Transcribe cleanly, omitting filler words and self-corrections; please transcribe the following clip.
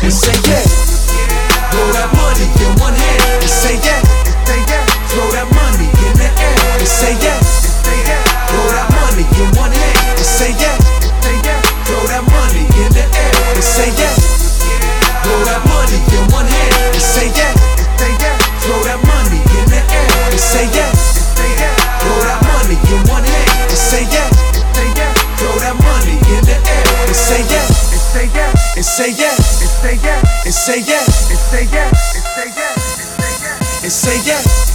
and say yeah. Throw that money in one hand and say yeah. Throw that money in the air and say yeah. Throw that money in one hand and say yeah. Throw that money in the air and say yeah. Throw that money in one hand and say yeah. Throw that money in the air and say yeah. Throw that money in one hand and say yeah. Throw that money in the air and say yeah. And say yeah. And say yeah. And say yeah. And say yeah. And say yeah.